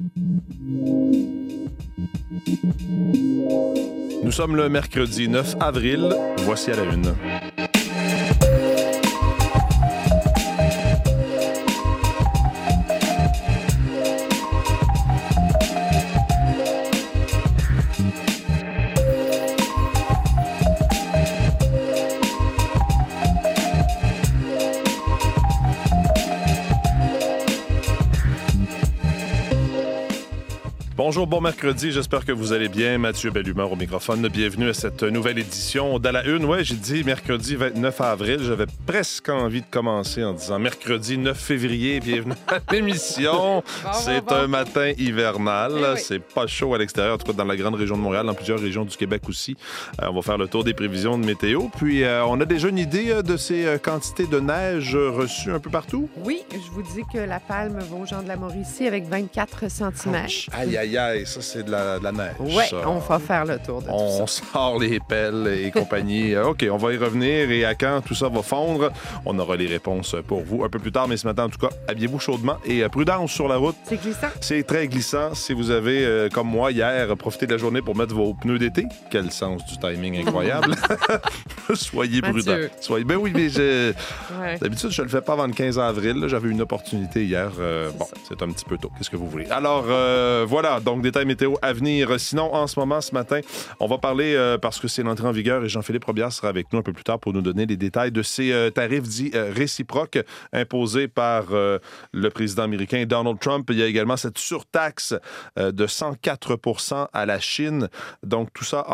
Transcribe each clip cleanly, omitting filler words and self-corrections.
Nous sommes le mercredi 9 avril. Voici à la une. Bonjour, bon mercredi, j'espère que vous allez bien. Mathieu Bellumeur au microphone. Bienvenue à cette nouvelle édition d'À la Une. Ouais, j'ai dit mercredi 29 avril. J'avais presque envie de commencer en disant mercredi 9 février. Bienvenue à l'émission. C'est un matin hivernal. Oui. C'est pas chaud à l'extérieur, en tout cas dans la grande région de Montréal, dans plusieurs régions du Québec aussi. On va faire le tour des prévisions de météo. Puis, on a déjà une idée de ces quantités de neige reçues un peu partout? Oui, je vous dis que la Palme va aux gens de la Mauricie avec 24 cm. Aïe, aïe, aïe, ça, c'est de la neige. Oui, ça. on va faire le tour de tout On ça. sort les pelles et compagnie. OK, on va y revenir. Et à quand tout ça va fondre? On aura les réponses pour vous un peu plus tard. Mais ce matin, en tout cas, habillez-vous chaudement et prudence sur la route. C'est glissant? C'est très glissant. Si vous avez, comme moi, hier, profité de la journée pour mettre vos pneus d'été, quel sens du timing incroyable. Soyez prudents. Mathieu. Ben oui, mais Ouais. d'habitude, je ne le fais pas avant le 15 avril. Là, j'avais une opportunité hier. Bon, ça. c'est un petit peu tôt. Qu'est-ce que vous voulez? Alors, voilà. Donc, détails météo à venir. Sinon, en ce moment, ce matin, on va parler, parce que c'est l'entrée en vigueur, et Jean-Philippe Robillard sera avec nous un peu plus tard pour nous donner les détails de ces tarifs dits réciproques imposés par le président américain Donald Trump. Il y a également cette surtaxe de 104 % à la Chine. Donc, tout ça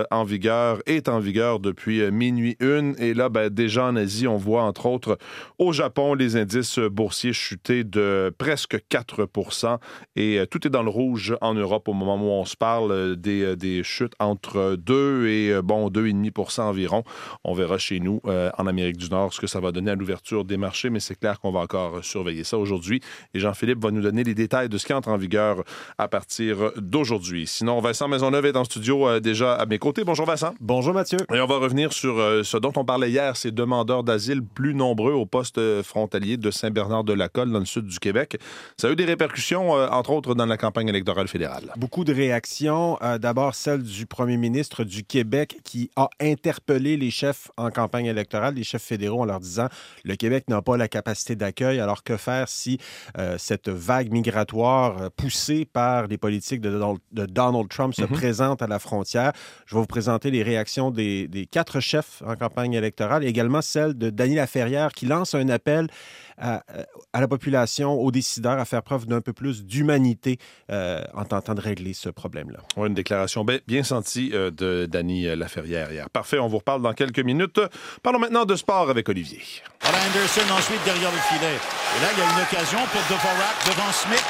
est en vigueur depuis minuit une. Et là, déjà en Asie, on voit, entre autres, au Japon, les indices boursiers chuter de presque 4 %. Et tout est dans le rouge en Europe au moment où on se parle, des chutes entre 2 et 2,5 % environ. On verra chez nous, en Amérique du Nord, ce que ça va donner à l'ouverture des marchés, mais c'est clair qu'on va encore surveiller ça aujourd'hui. Et Jean-Philippe va nous donner les détails de ce qui entre en vigueur à partir d'aujourd'hui. Sinon, Vincent Maisonneuve est en studio déjà à mes côtés. Bonjour Vincent. Bonjour Mathieu. Et on va revenir sur ce dont on parlait hier, ces demandeurs d'asile plus nombreux au poste frontalier de Saint-Bernard-de-la-Colle dans le sud du Québec. Ça a eu des répercussions, entre autres, dans la campagne électorale fédérale. Beaucoup de réactions. D'abord, celle du premier ministre du Québec qui a interpellé les chefs en campagne électorale, les chefs fédéraux, en leur disant « Le Québec n'a pas la capacité d'accueil, alors que faire si cette vague migratoire poussée par les politiques de Donald Trump se présente à la frontière? » Je vais vous présenter les réactions des 4 chefs en campagne électorale, et également celle de Dany Laferrière qui lance un appel à la population, aux décideurs, à faire preuve d'un peu plus d'humanité en tentant de régler ce problème-là. Oui, une déclaration bien sentie de Dany Laferrière hier. Parfait, on vous reparle dans quelques minutes. Parlons maintenant de sport avec Olivier. Voilà Anderson ensuite derrière le filet. Et là, il y a une occasion pour Dvorak devant Smith.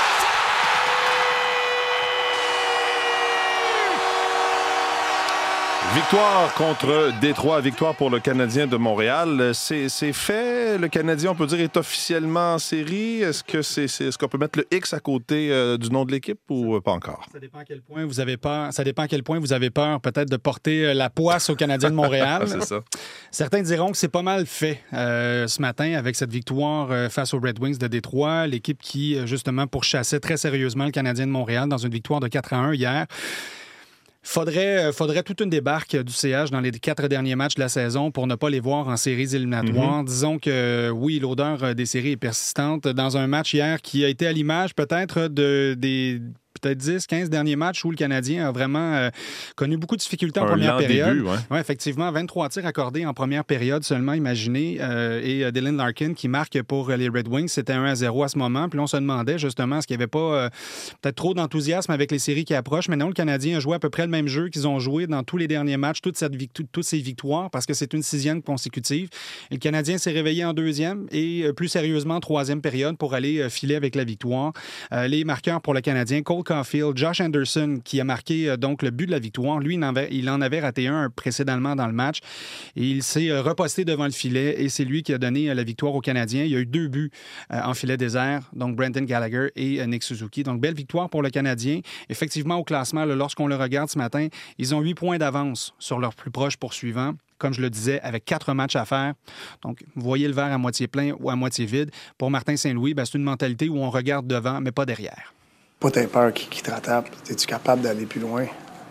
Victoire contre Détroit, victoire pour le Canadien de Montréal. C'est fait. Le Canadien, on peut dire, est officiellement en série. Est-ce qu'on peut mettre le X à côté du nom de l'équipe ou pas encore? Ça dépend à quel point vous avez peur. Ça dépend à quel point vous avez peur peut-être de porter la poisse aux Canadiens de Montréal. C'est ça. Certains diront que c'est pas mal fait ce matin avec cette victoire face aux Red Wings de Détroit. L'équipe qui, justement, pourchassait très sérieusement le Canadien de Montréal dans une victoire de 4-1 hier. Faudrait toute une débarque du CH dans les 4 derniers matchs de la saison pour ne pas les voir en séries éliminatoires. Disons que, oui, l'odeur des séries est persistante. Dans un match hier qui a été à l'image peut-être des peut-être 10, 15 derniers matchs où le Canadien a vraiment connu beaucoup de difficultés en première période. Début, ouais. Oui, effectivement, 23 tirs accordés en première période seulement, imaginez. Et Dylan Larkin qui marque pour les Red Wings, c'était 1-0 à ce moment. Puis là, on se demandait justement est-ce qu'il n'y avait pas peut-être trop d'enthousiasme avec les séries qui approchent. Mais non, le Canadien a joué à peu près le même jeu qu'ils ont joué dans tous les derniers matchs, toutes ces victoires, parce que c'est une 6e consécutive. Et le Canadien s'est réveillé en 2e et plus sérieusement en 3e période pour aller filer avec la victoire. Les marqueurs pour le Canadien, Cole Caulfield, Josh Anderson qui a marqué donc le but de la victoire. Lui, il en avait raté un précédemment dans le match. Et il s'est reposté devant le filet et c'est lui qui a donné la victoire aux Canadiens. Il y a eu 2 buts en filet désert, donc Brendan Gallagher et Nick Suzuki. Donc, belle victoire pour le Canadien. Effectivement, au classement, là, lorsqu'on le regarde ce matin, ils ont 8 points d'avance sur leurs plus proches poursuivants. Comme je le disais, avec 4 matchs à faire. Donc, vous voyez le verre à moitié plein ou à moitié vide. Pour Martin Saint-Louis, c'est une mentalité où on regarde devant, mais pas derrière. pas t'aies peur qui te rattrape. Es-tu capable d'aller plus loin?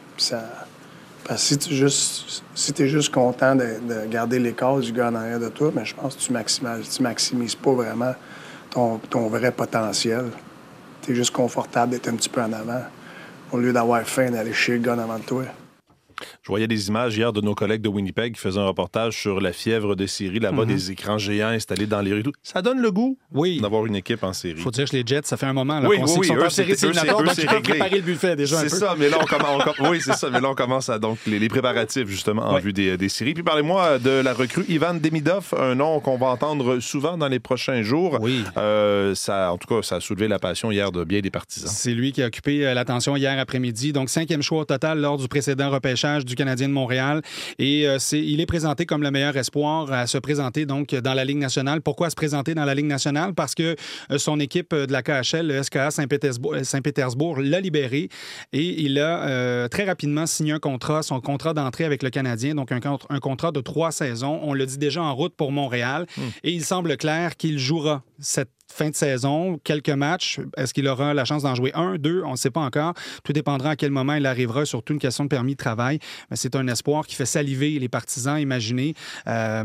Parce que si t'es juste content de garder l'écart du gars en arrière de toi, mais je pense que tu maximises pas vraiment ton vrai potentiel. T'es juste confortable d'être un petit peu en avant, au lieu d'avoir faim d'aller chez le gars en avant de toi. Je voyais des images hier de nos collègues de Winnipeg qui faisaient un reportage sur la fièvre de série, là-bas, des écrans géants installés dans les rues. Ça donne le goût d'avoir une équipe en série. Il faut dire que les Jets, ça fait un moment qu'on sait qu'ils sont en série éliminatoire, donc ils peuvent préparer le buffet déjà un peu. C'est ça, mais là, on commence à donc les préparatifs, justement, en vue des séries. Puis parlez-moi de la recrue Ivan Demidov, un nom qu'on va entendre souvent dans les prochains jours. Oui. En tout cas, ça a soulevé la passion hier de bien des partisans. C'est lui qui a occupé l'attention hier après-midi. Donc, 5e choix au total lors du précédent repêchage du Canadien de Montréal. Et il est présenté comme le meilleur espoir à se présenter donc dans la Ligue nationale. Pourquoi se présenter dans la Ligue nationale? Parce que son équipe de la KHL, le SKA Saint-Pétersbourg, l'a libéré et il a très rapidement signé son contrat d'entrée avec le Canadien, donc un contrat de 3 saisons. On l'a dit déjà en route pour Montréal et il semble clair qu'il jouera cette fin de saison, quelques matchs. Est-ce qu'il aura la chance d'en jouer 1, 2? On ne sait pas encore. Tout dépendra à quel moment il arrivera, surtout une question de permis de travail. Mais c'est un espoir qui fait saliver les partisans. Imaginez, à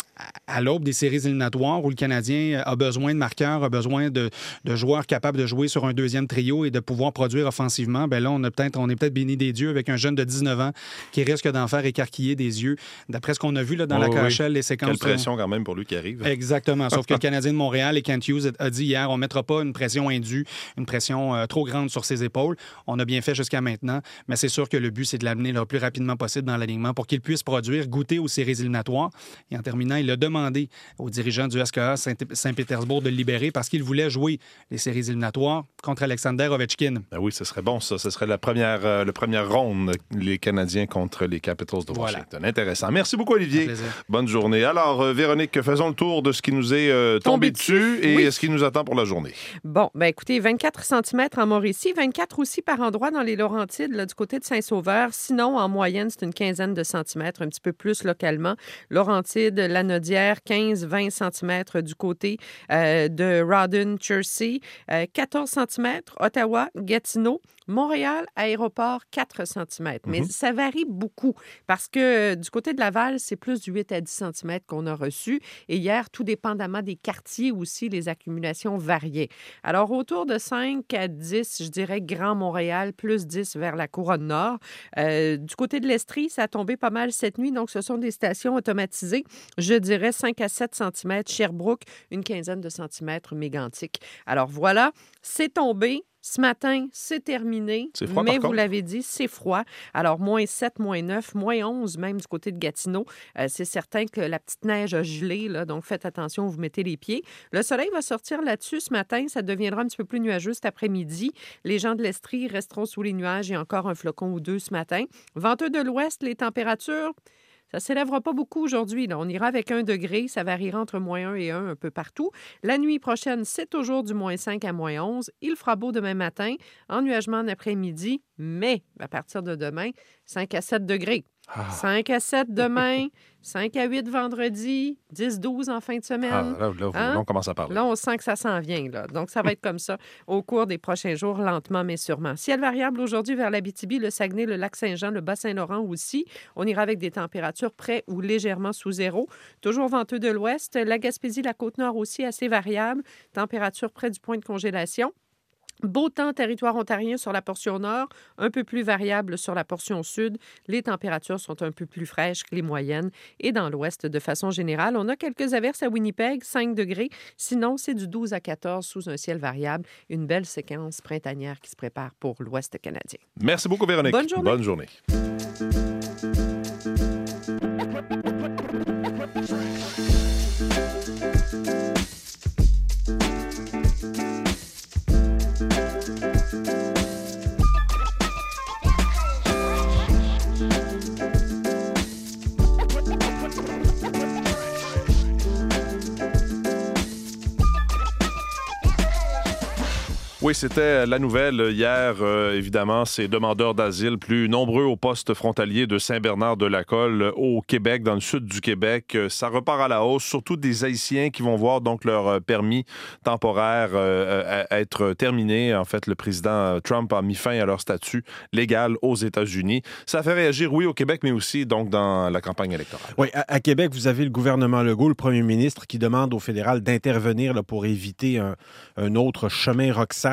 l'aube des séries éliminatoires où le Canadien a besoin de marqueurs, a besoin de joueurs capables de jouer sur un deuxième trio et de pouvoir produire offensivement, bien là, on est peut-être béni des dieux avec un jeune de 19 ans qui risque d'en faire écarquiller des yeux. D'après ce qu'on a vu là, dans la KHL, les séquences... Quelle pression quand même pour lui qui arrive. Exactement. Sauf que le Canadien de Montréal et Kent Hughes a dit hier, on ne mettra pas une pression indue, une pression trop grande sur ses épaules. On a bien fait jusqu'à maintenant, mais c'est sûr que le but, c'est de l'amener le plus rapidement possible dans l'alignement pour qu'il puisse produire, goûter aux séries éliminatoires. Et en terminant, il a demandé aux dirigeants du SKA Saint-Pétersbourg de le libérer parce qu'il voulait jouer les séries éliminatoires contre Alexander Ovechkin. Ben oui, ce serait bon, ça. Ce serait la première ronde, les Canadiens contre les Capitals de Washington. Voilà. Intéressant. Merci beaucoup, Olivier. Bonne journée. Alors, Véronique, faisons le tour de ce qui nous est tombé dessus et ce qui nous attend pour la journée. Bon, bien écoutez, 24 cm en Mauricie, 24 aussi par endroit dans les Laurentides, là, du côté de Saint-Sauveur. Sinon, en moyenne, c'est une quinzaine de centimètres, un petit peu plus localement. Laurentides, Lanaudière, 15-20 cm du côté de Rawdon, Jersey, 14 cm, Ottawa, Gatineau, Montréal, aéroport, 4 cm. Mais ça varie beaucoup parce que du côté de Laval, c'est plus du 8 à 10 cm qu'on a reçu. Et hier, tout dépendamment des quartiers aussi, les accumulations variaient. Alors, autour de 5 à 10, je dirais Grand Montréal, plus 10 vers la Couronne Nord. Du côté de l'Estrie, ça a tombé pas mal cette nuit. Donc, ce sont des stations automatisées. Je dirais 5 à 7 cm. Sherbrooke, une quinzaine de centimètres mégantiques. Alors, voilà, c'est tombé. Ce matin, c'est terminé, c'est froid, mais vous l'avez dit, c'est froid. Alors, moins 7, moins 9, moins 11, même du côté de Gatineau. C'est certain que la petite neige a gelé, là, donc faites attention où vous mettez les pieds. Le soleil va sortir là-dessus ce matin. Ça deviendra un petit peu plus nuageux cet après-midi. Les gens de l'Estrie resteront sous les nuages et encore un flocon ou deux ce matin. Venteux de l'ouest, les températures... Ça ne s'élèvera pas beaucoup aujourd'hui. Là. On ira avec 1 degré. Ça variera entre moins 1 et 1 un peu partout. La nuit prochaine, c'est toujours du moins 5 à moins 11. Il fera beau demain matin. Ennuagement en après-midi. Mais à partir de demain, 5 à 7 degrés. 5 à 7 demain, 5 à 8 vendredi, 10-12 en fin de semaine. Là, on commence à parler. Là, on sent que ça s'en vient. Là. Donc, ça va être comme ça au cours des prochains jours, lentement mais sûrement. Ciel variable aujourd'hui vers l'Abitibi, le Saguenay, le Lac-Saint-Jean, le Bas-Saint-Laurent aussi. On ira avec des températures près ou légèrement sous zéro. Toujours venteux de l'ouest. La Gaspésie, la Côte-Nord aussi assez variable. Température près du point de congélation. Beau temps, territoire ontarien sur la portion nord, un peu plus variable sur la portion sud. Les températures sont un peu plus fraîches que les moyennes. Et dans l'ouest, de façon générale, on a quelques averses à Winnipeg, 5 degrés. Sinon, c'est du 12 à 14 sous un ciel variable. Une belle séquence printanière qui se prépare pour l'ouest canadien. Merci beaucoup, Véronique. Bonne journée. Bonne journée. Oui, c'était la nouvelle hier. Évidemment, ces demandeurs d'asile plus nombreux au poste frontalier de Saint-Bernard-de-la-Colle au Québec, dans le sud du Québec. Ça repart à la hausse, surtout des Haïtiens qui vont voir donc leur permis temporaire être terminé. En fait, le président Trump a mis fin à leur statut légal aux États-Unis. Ça fait réagir, oui, au Québec, mais aussi donc dans la campagne électorale. Oui, à Québec, vous avez le gouvernement Legault, le premier ministre, qui demande au fédéral d'intervenir là, pour éviter un autre chemin Roxham.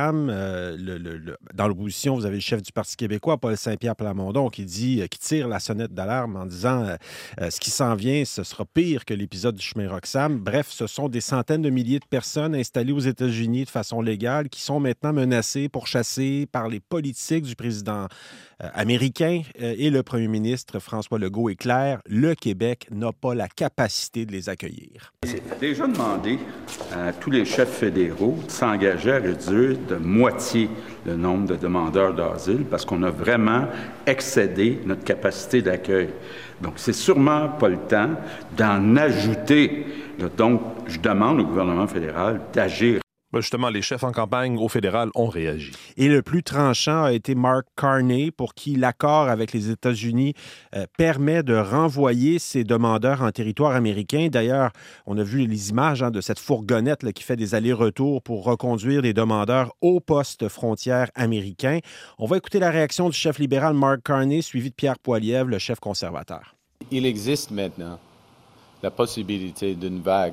Dans l'opposition, vous avez le chef du Parti québécois, Paul Saint-Pierre Plamondon, qui tire la sonnette d'alarme en disant ce qui s'en vient, ce sera pire que l'épisode du chemin Roxham. Bref, ce sont des centaines de milliers de personnes installées aux États-Unis de façon légale qui sont maintenant menacées, pourchassées par les politiques du président américain et le premier ministre François Legault est clair, le Québec n'a pas la capacité de les accueillir. J'ai déjà demandé à tous les chefs fédéraux de s'engager à réduire de moitié le nombre de demandeurs d'asile parce qu'on a vraiment excédé notre capacité d'accueil. Donc, c'est sûrement pas le temps d'en ajouter. Donc, je demande au gouvernement fédéral d'agir. Justement, les chefs en campagne au fédéral ont réagi. Et le plus tranchant a été Mark Carney, pour qui l'accord avec les États-Unis permet de renvoyer ces demandeurs en territoire américain. D'ailleurs, on a vu les images de cette fourgonnette là, qui fait des allers-retours pour reconduire les demandeurs au poste frontière américain. On va écouter la réaction du chef libéral Mark Carney, suivi de Pierre Poilievre, le chef conservateur. Il existe maintenant la possibilité d'une vague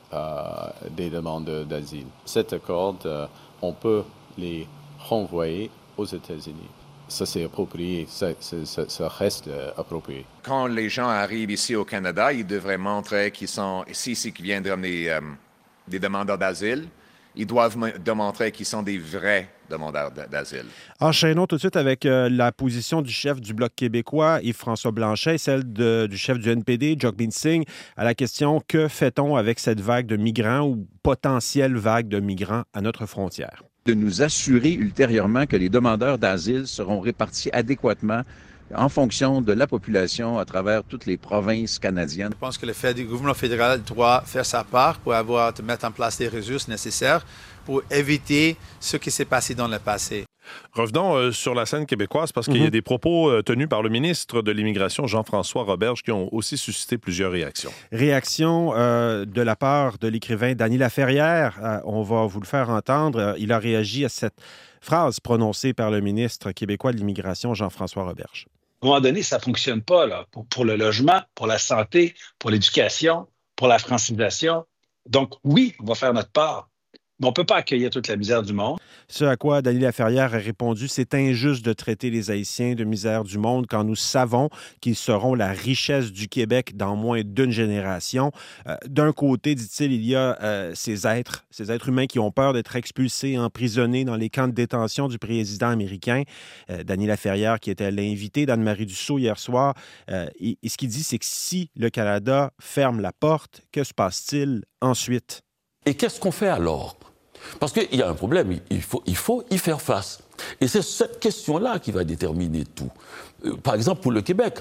des demandeurs d'asile. Cet accord, on peut les renvoyer aux États-Unis. Ça, c'est approprié. Ça reste approprié. Quand les gens arrivent ici au Canada, ils devraient montrer qu'ils sont ici, qui viennent ramener des demandeurs d'asile. Ils doivent démontrer qu'ils sont des vrais demandeurs d'asile. Enchaînons tout de suite avec la position du chef du Bloc québécois, Yves-François Blanchet, et celle du chef du NPD, Jagmeet Singh, à la question « Que fait-on avec cette vague de migrants ou potentielle vague de migrants à notre frontière? » De nous assurer ultérieurement que les demandeurs d'asile seront répartis adéquatement en fonction de la population à travers toutes les provinces canadiennes. Je pense que le gouvernement fédéral doit faire sa part pour mettre en place les ressources nécessaires pour éviter ce qui s'est passé dans le passé. Revenons sur la scène québécoise parce qu'il y a des propos tenus par le ministre de l'Immigration, Jean-François Roberge, qui ont aussi suscité plusieurs réactions. Réaction de la part de l'écrivain Dany Laferrière. On va vous le faire entendre. Il a réagi à cette phrase prononcée par le ministre québécois de l'Immigration, Jean-François Roberge. À un moment donné, ça ne fonctionne pas là, pour le logement, pour la santé, pour l'éducation, pour la francisation. Donc oui, on va faire notre part. Mais on ne peut pas accueillir toute la misère du monde. Ce à quoi Dany Laferrière a répondu, c'est injuste de traiter les Haïtiens de misère du monde quand nous savons qu'ils seront la richesse du Québec dans moins d'une génération. D'un côté, dit-il, il y a ces êtres humains qui ont peur d'être expulsés, emprisonnés dans les camps de détention du président américain. Dany Laferrière, qui était l'invité d'Anne-Marie Dussault hier soir, et ce qu'il dit, c'est que si le Canada ferme la porte, que se passe-t-il ensuite? Et qu'est-ce qu'on fait alors? Parce qu'il y a un problème, il faut y faire face. Et c'est cette question-là qui va déterminer tout. Par exemple, pour le Québec,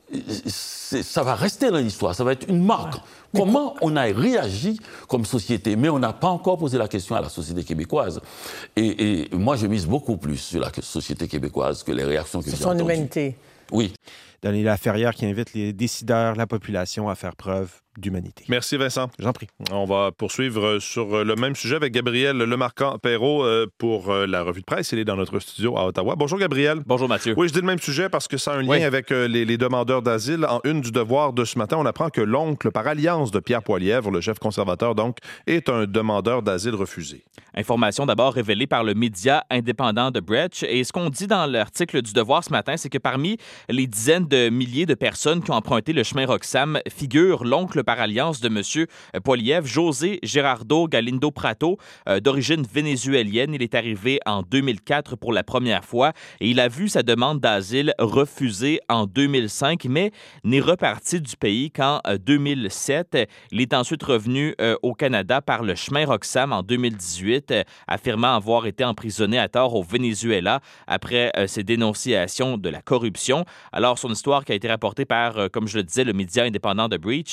ça va rester dans l'histoire, ça va être une marque. Ouais. Comment on a réagi comme société? Mais on n'a pas encore posé la question à la société québécoise. Et moi, je mise beaucoup plus sur la société québécoise que les réactions que j'ai entendues. C'est son humanité. Oui. Dany Laferrière qui invite les décideurs, la population à faire preuve d'humanité. Merci Vincent. J'en prie. On va poursuivre sur le même sujet avec Gabriel Lemarquand-Perrault pour la revue de presse. Il est dans notre studio à Ottawa. Bonjour Gabriel. Bonjour Mathieu. Oui, je dis le même sujet parce que ça a un lien avec les demandeurs d'asile. En une du Devoir de ce matin, on apprend que l'oncle par alliance de Pierre Poilievre, le chef conservateur donc, est un demandeur d'asile refusé. Information d'abord révélée par le média indépendant de Brecht. Et ce qu'on dit dans l'article du Devoir ce matin, c'est que parmi les dizaines de milliers de personnes qui ont emprunté le chemin Roxham figure l'oncle par alliance de M. Poilievre, José Gerardo Galindo Prato, d'origine vénézuélienne. Il est arrivé en 2004 pour la première fois et il a vu sa demande d'asile refusée en 2005, mais n'est reparti du pays qu'en 2007. Il est ensuite revenu au Canada par le chemin Roxham en 2018, affirmant avoir été emprisonné à tort au Venezuela après ses dénonciations de la corruption. Alors, son histoire qui a été rapportée par, comme je le disais, le média indépendant de Breach,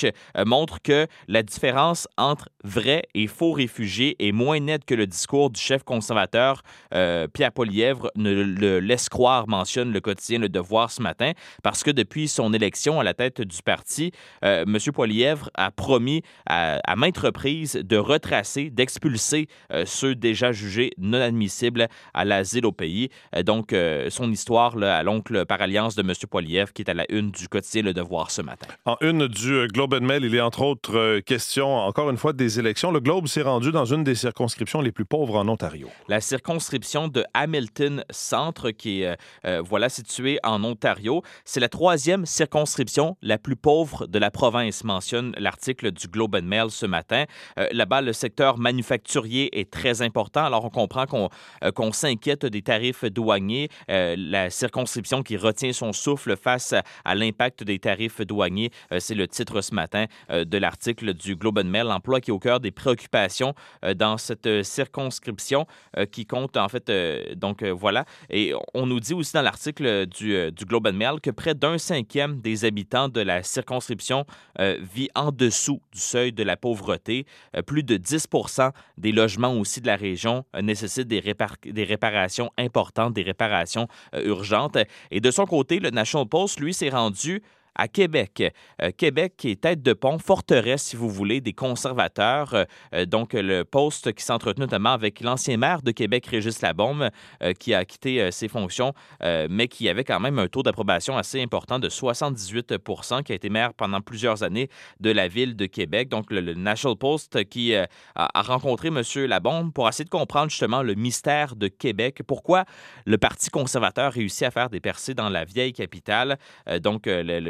montre que la différence entre vrais et faux réfugiés est moins nette que le discours du chef conservateur Pierre Poilievre ne le laisse croire, mentionne le quotidien Le Devoir ce matin, parce que depuis son élection à la tête du parti, M. Poilievre a promis à maintes reprises de retracer, d'expulser ceux déjà jugés non admissibles à l'asile au pays. Donc, son histoire là, à l'oncle par alliance de M. Poilievre, qui est à la une du quotidien Le Devoir ce matin. En une du Globe and Mail, il est entre autres question, encore une fois, des élections. Le Globe s'est rendu dans une des circonscriptions les plus pauvres en Ontario. La circonscription de Hamilton Centre, qui est située en Ontario. C'est la 3e circonscription la plus pauvre de la province, mentionne l'article du Globe and Mail ce matin. Là-bas, le secteur manufacturier est très important. Alors, on comprend qu'on s'inquiète des tarifs douaniers. La circonscription qui retient son souffle face à l'impact des tarifs douaniers, c'est le titre ce matin de l'article du Globe and Mail. L'emploi qui est au cœur des préoccupations dans cette circonscription qui compte, en fait, voilà. Et on nous dit aussi dans l'article du Globe and Mail que près d'un cinquième des habitants de la circonscription vit en dessous du seuil de la pauvreté. Plus de 10% des logements aussi de la région nécessitent des réparations importantes, des réparations urgentes. Et de son côté, le National Post, lui, s'est rendu à Québec. Québec qui est tête de pont, forteresse, si vous voulez, des conservateurs. Donc, le Post qui s'entretient notamment avec l'ancien maire de Québec, Régis Labaume, qui a quitté ses fonctions, mais qui avait quand même un taux d'approbation assez important de 78%, qui a été maire pendant plusieurs années de la ville de Québec. Donc, le National Post qui a rencontré M. Labaume pour essayer de comprendre justement le mystère de Québec. Pourquoi le Parti conservateur réussit à faire des percées dans la vieille capitale. Donc,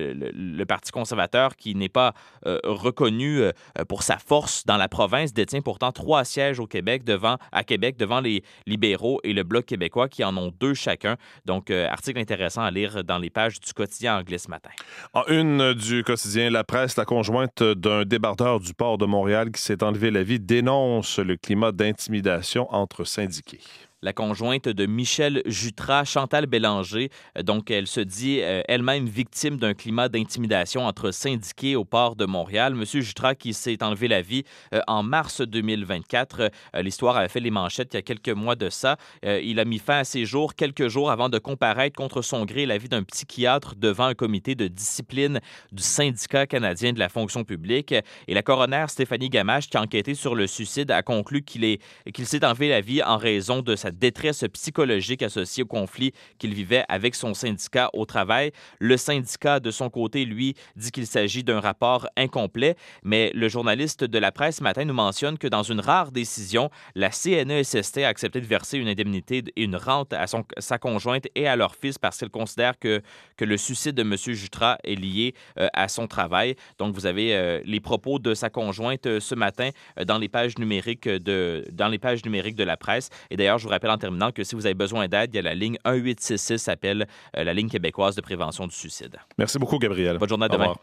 le Parti conservateur, qui n'est pas reconnu pour sa force dans la province, détient pourtant 3 sièges à Québec devant les libéraux et le Bloc québécois qui en ont 2 chacun. Donc, article intéressant à lire dans les pages du quotidien anglais ce matin. En une du quotidien La Presse, la conjointe d'un débardeur du port de Montréal qui s'est enlevé la vie dénonce le climat d'intimidation entre syndiqués. La conjointe de Michel Jutras, Chantal Bélanger. Donc, elle se dit elle-même victime d'un climat d'intimidation entre syndiqués au port de Montréal. Monsieur Jutras qui s'est enlevé la vie en mars 2024. L'histoire avait fait les manchettes il y a quelques mois de ça. Il a mis fin à ses jours quelques jours avant de comparaître contre son gré la vie d'un psychiatre devant un comité de discipline du syndicat canadien de la fonction publique. Et la coroner Stéphanie Gamache, qui a enquêté sur le suicide, a conclu qu'il s'est enlevé la vie en raison de sa détresse psychologique associée au conflit qu'il vivait avec son syndicat au travail. Le syndicat, de son côté, lui, dit qu'il s'agit d'un rapport incomplet, mais le journaliste de La Presse ce matin nous mentionne que dans une rare décision, la CNESST a accepté de verser une indemnité et une rente à sa conjointe et à leur fils parce qu'elle considère que le suicide de M. Jutras est lié à son travail. Donc, vous avez les propos de sa conjointe ce matin dans les pages numériques de La Presse. Et d'ailleurs, je vous rappelle en terminant que si vous avez besoin d'aide, il y a la ligne 1866, appelle la ligne québécoise de prévention du suicide. Merci beaucoup, Gabriel. Bonne journée à demain.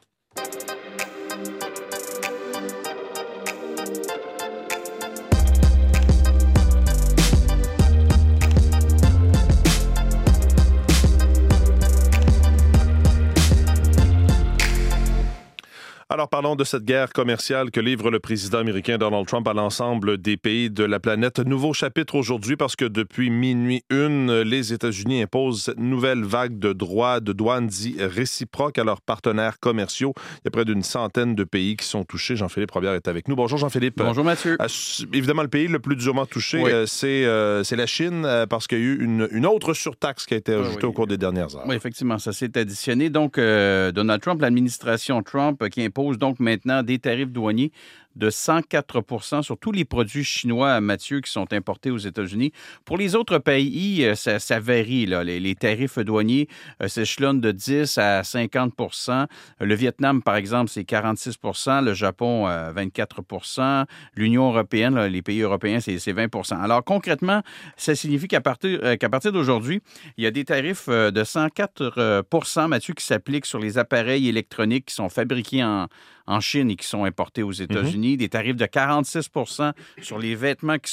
Alors, parlons de cette guerre commerciale que livre le président américain Donald Trump à l'ensemble des pays de la planète. Nouveau chapitre aujourd'hui parce que depuis minuit une, les États-Unis imposent cette nouvelle vague de droits de douane dits réciproques à leurs partenaires commerciaux. Il y a près d'une centaine de pays qui sont touchés. Jean-Philippe Robillard est avec nous. Bonjour Jean-Philippe. Bonjour Mathieu. Évidemment, le pays le plus durement touché, oui. C'est la Chine parce qu'il y a eu une autre surtaxe qui a été ajoutée au cours des dernières heures. Oui, effectivement, ça s'est additionné. Donc, Donald Trump, l'administration Trump qui impose donc maintenant des tarifs douaniers de 104 % sur tous les produits chinois, Mathieu, qui sont importés aux États-Unis. Pour les autres pays, ça varie. Là. Les tarifs douaniers s'échelonnent de 10 à 50 %. Le Vietnam, par exemple, c'est 46 %. Le Japon, 24 %. L'Union européenne, là, les pays européens, c'est 20 %. Alors, concrètement, ça signifie qu'à partir d'aujourd'hui, il y a des tarifs de 104 %, Mathieu, qui s'appliquent sur les appareils électroniques qui sont fabriqués en Chine et qui sont importés aux États-Unis. Des tarifs de 46 % sur les vêtements qui sont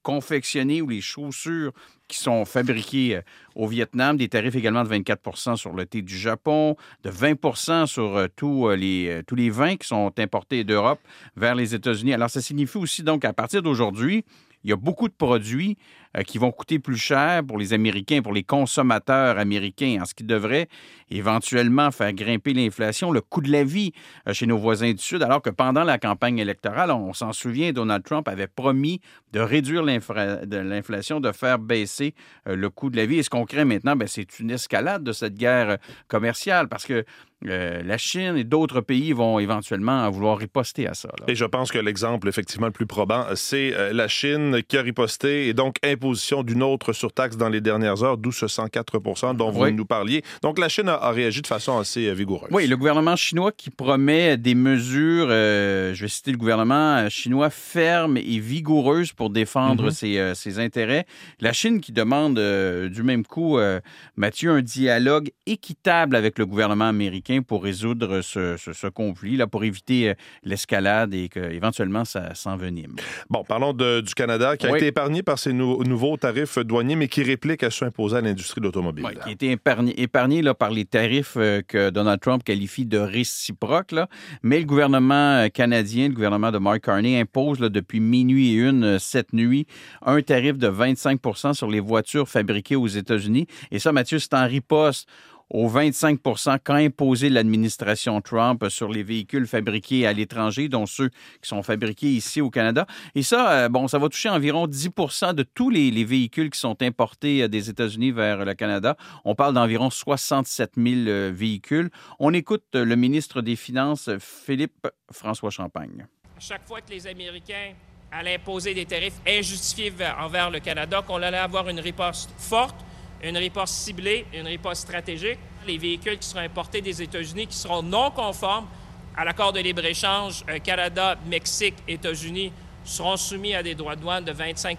confectionnés ou les chaussures qui sont fabriquées au Vietnam, des tarifs également de 24 sur le thé du Japon, de 20 sur tous les vins qui sont importés d'Europe vers les États-Unis. Alors, ça signifie aussi donc qu'à partir d'aujourd'hui, il y a beaucoup de produits qui vont coûter plus cher pour les Américains, pour les consommateurs américains, en ce qui devrait éventuellement faire grimper l'inflation, le coût de la vie chez nos voisins du Sud, alors que pendant la campagne électorale, on s'en souvient, Donald Trump avait promis de réduire l'inflation, de faire baisser le coût de la vie. Et ce qu'on crée maintenant, c'est une escalade de cette guerre commerciale, parce que la Chine et d'autres pays vont éventuellement vouloir riposter à ça. Là. Et je pense que l'exemple, effectivement, le plus probant, c'est la Chine qui a riposté et donc imposition d'une autre surtaxe dans les dernières heures, d'où ce 104 dont vous nous parliez. Donc, la Chine a réagi de façon assez vigoureuse. Oui, le gouvernement chinois qui promet des mesures, je vais citer le gouvernement chinois, fermes et vigoureuses pour défendre ses intérêts. La Chine qui demande du même coup, Mathieu, un dialogue équitable avec le gouvernement américain pour résoudre ce conflit, là, pour éviter l'escalade et qu'éventuellement ça s'envenime. Bon, parlons du Canada, qui a été épargné par ces nouveaux tarifs douaniers, mais qui répliquent à ceux imposés à l'industrie de l'automobile. Oui, qui a été épargné là, par les tarifs que Donald Trump qualifie de réciproques. Là. Mais le gouvernement canadien, le gouvernement de Mark Carney, impose là, depuis minuit et une cette nuit un tarif de 25 sur les voitures fabriquées aux États-Unis. Et ça, Mathieu, c'est en riposte aux 25 qu'a imposé l'administration Trump sur les véhicules fabriqués à l'étranger, dont ceux qui sont fabriqués ici au Canada. Et ça, ça va toucher environ 10 de tous les véhicules qui sont importés des États-Unis vers le Canada. On parle d'environ 67 000 véhicules. On écoute le ministre des Finances, Philippe François Champagne. Chaque fois que les Américains allaient imposer des tarifs injustifiés envers le Canada, qu'on allait avoir une riposte forte, une riposte ciblée, une riposte stratégique. Les véhicules qui seront importés des États-Unis, qui seront non conformes à l'accord de libre-échange Canada, Mexique, États-Unis, seront soumis à des droits de douane de 25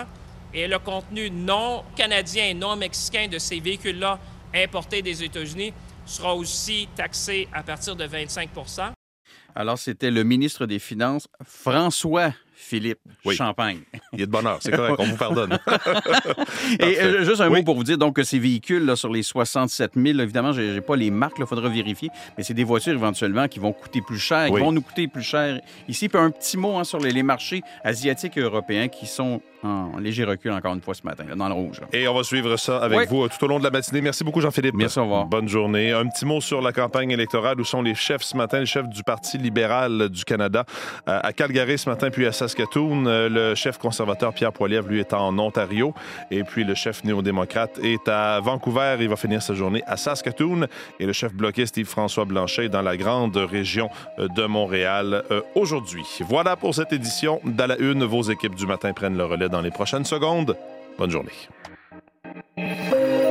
et le contenu non canadien et non mexicain de ces véhicules-là importés des États-Unis sera aussi taxé à partir de 25 Alors, c'était le ministre des Finances, François Philippe Champagne. Il est de bonne heure, c'est correct, on vous pardonne. Et juste un mot pour vous dire donc, que ces véhicules, là, sur les 67 000, là, évidemment, je n'ai pas les marques, il faudra vérifier, mais c'est des voitures éventuellement qui vont coûter plus cher, qui vont nous coûter plus cher ici. Puis un petit mot sur les marchés asiatiques et européens qui sont en léger recul, encore une fois, ce matin, là, dans le rouge. Là. Et on va suivre ça avec vous tout au long de la matinée. Merci beaucoup, Jean-Philippe. Merci, au revoir. Bonne journée. Un petit mot sur la campagne électorale. Où sont les chefs ce matin? Les chefs du Parti libéral du Canada. À Calgary ce matin, puis à Saskatoon. Le chef conservateur Pierre Poilievre, lui, est en Ontario. Et puis le chef néo-démocrate est à Vancouver. Il va finir sa journée à Saskatoon. Et le chef bloquiste Yves-François Blanchet est dans la grande région de Montréal aujourd'hui. Voilà pour cette édition d'À la Une. Vos équipes du matin prennent le relais dans les prochaines secondes. Bonne journée.